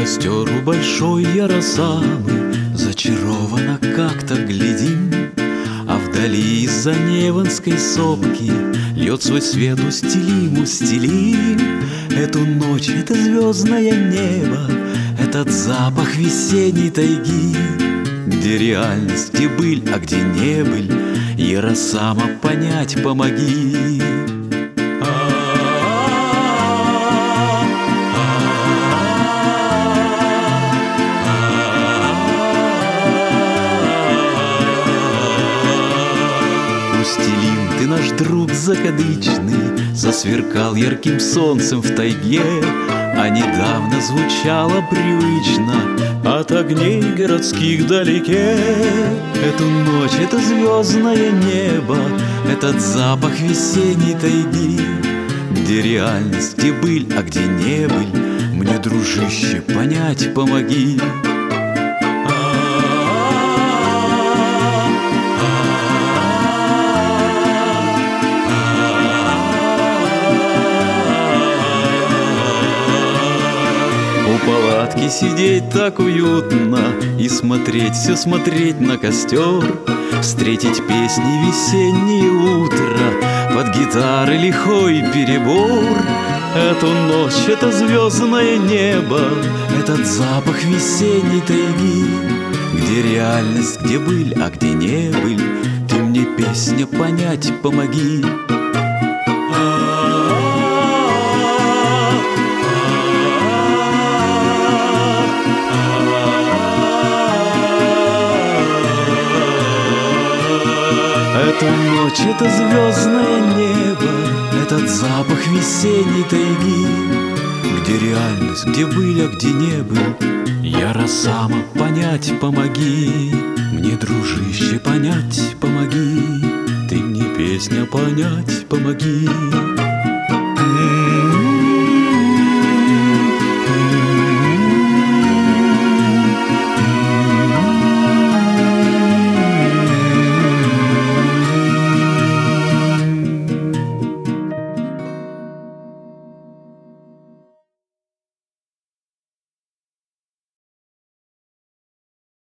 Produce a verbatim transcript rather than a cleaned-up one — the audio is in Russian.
костер у большой Яросамы зачарованно как-то глядим, а вдали из-за Неванской сопки льет свой свет устелим, устелим. Эту ночь, это звездное небо, этот запах весенней тайги, где реальность, где быль, а где не быль, Яросама, понять помоги. Устелим, ты наш друг закадычный, засверкал ярким солнцем в тайге, а недавно звучало привычно от огней городских вдалеке. Эту ночь, это звездное небо, этот запах весенней тайги, где реальность, где быль, а где не быль, мне, дружище, понять помоги. У палатки сидеть так уютно и смотреть, все смотреть на костер, встретить песни весеннее утро под гитары лихой перебор. Эту ночь, это звездное небо, этот запах весенней тайги, где реальность, где быль, а где не быль, ты мне, песня, понять помоги. Эту ночь, это звездное небо, этот запах весенней тайги, где реальность, где быль, а где не быль, Яросама, понять помоги. Мне, дружище, понять помоги, ты мне, песня, понять помоги.